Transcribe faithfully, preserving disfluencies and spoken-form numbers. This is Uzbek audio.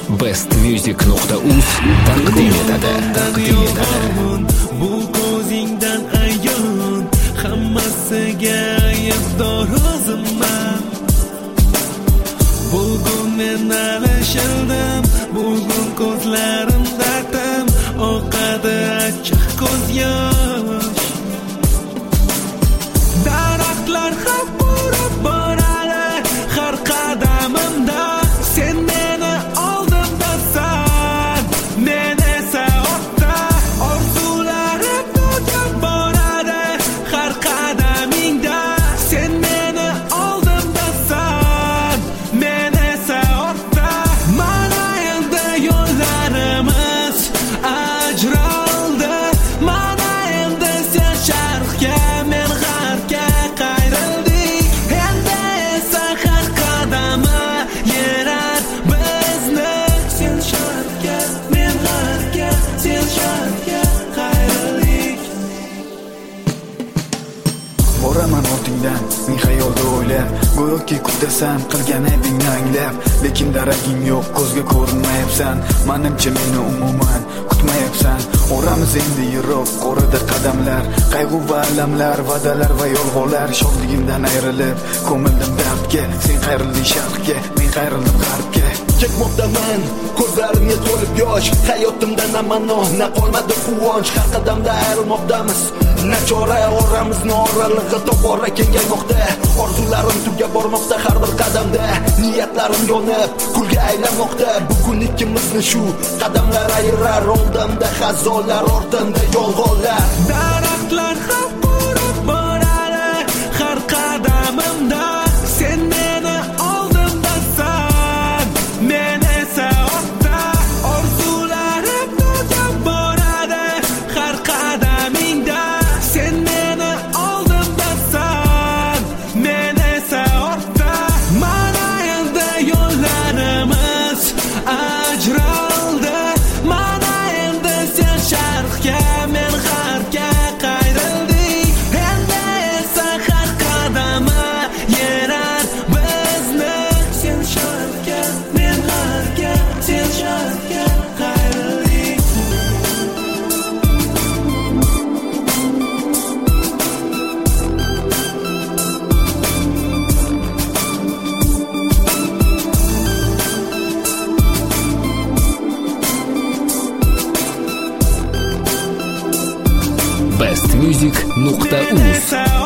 best music nuqta uz taqdim etadi. Taqdim etadi. Bu ko'zingdan ayon, hammasiga aybdor o'zimman. Bugun men alishildim, bugun ko'zlarimda tim oqadi achchiq ko'z yosh. Daraxtlar xavf bo'lib boradi har qadamimda, sen meni oldimdasan, men esa ortda. Orzularim to'kib boradi har qadamingda, sen meni oldimdasan, men esa ortda. Mana endi yo'llarimiz ajraldi, mana endi sen sharqqa, men g'arbga qayrildik. Endi esa har qadami yerar bizni, sen sharqqa, men g'arbga, sen sharqqa qayrildik. Boraman ortingdan, men xayolda o'ylab, go'yoki kutasan qilgan aybingni anglab, lekin daraging yo'q, ko'zga ko'rinmayapsan. Menimcha meni umuman kutmayapsan. Oramiz endi yiroq, qorada qadamlar, qayg'u va alamlar, va'dalar va yolg'onlar. Shodligimdan ayrilib, ko'mildim dardga, sen qayrilding sharqqa, men qayrildim g'arbga. Ketmoqdaman, ko'zlarimga to'lib yosh, hayotimda na ma'no, na qolmadi quvonch. Har qadamda ayrilmoqdamiz, nachora oramizni oralig'i tobora kengaymoqda. Orzularim tugab bormoqda har bir qadamda, niyatlarim yonib kulga aylanmoqda. Bugun ikkimizni shu qadamlar ayirar, oldimda xazonlar, ortimda yolg'onlar. Daraxtlar xavf bo'lib boradi har qadamimda, sen meni oldimdasan, men esa ortda. Orzularim to'kib boradi har qadamingda, sen meni oldimdasan, men esa ortda. Mana endi yo'llarimiz ajraldi, mana endi sen sharqqa, men g'arbga qayrildik. Endi esa har qadami yerar bizni, sen sharqqa, men g'arbga, sen sharqqa qayrildik. best music nuqta uz